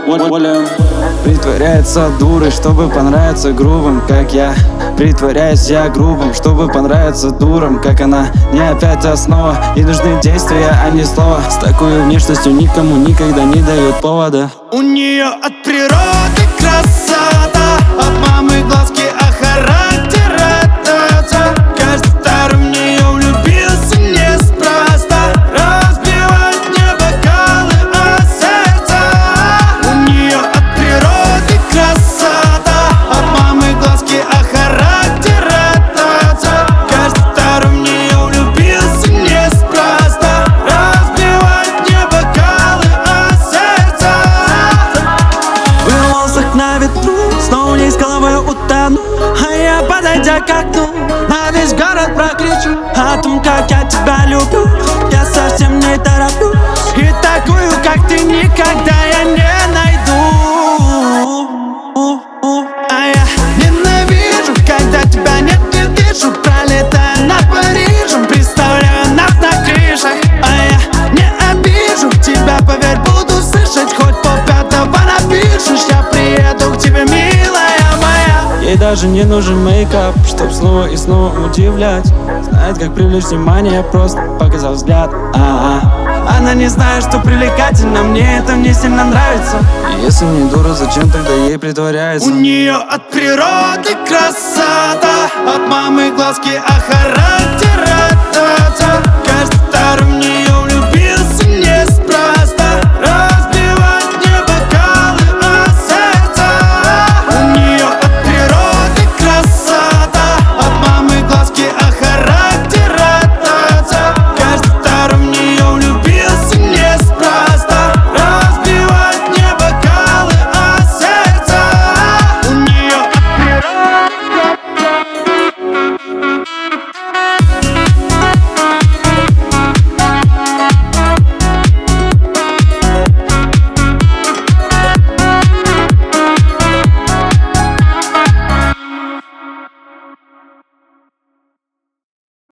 Притворяется дурой, чтобы понравиться грубым, как я. Притворяюсь я грубым, чтобы понравиться дурам, как она. Не опять основа, и нужны действия, а не слова. С такой внешностью никому никогда не дает повода. У нее от природы красота, от мамы глазки, а характер это. Каждый второй в нее влюбился неспроста. Разбивает мне бокалы о сердце. У нее от природы красота, от мамы глазки, а характер это. Каждый второй в нее влюбился неспроста. Разбивает мне бокалы о сердце. В волосах на ветру, снова не с головой утону. А я, подойдя к окну, на весь город прокричу о том, как я тебя люблю. Я совсем не тороплюсь, и такую, как ты, никогда я не найду. А я ненавижу, когда тебя нет, не вижу. Пролетая над Парижем, представляю нас на крышах. А я не обижу тебя, поверь, буду слышать. Хоть полпятого напишешь, я приеду к тебе, милая моя. Ей даже не нужен мейкап, чтоб снова и снова удивлять. Знает, как привлечь внимание, просто показав взгляд. Она не знает, что привлекательно, мне это не сильно нравится. И если не дура, зачем тогда ей притворяется? У нее от природы красота, от мамы глазки, а характер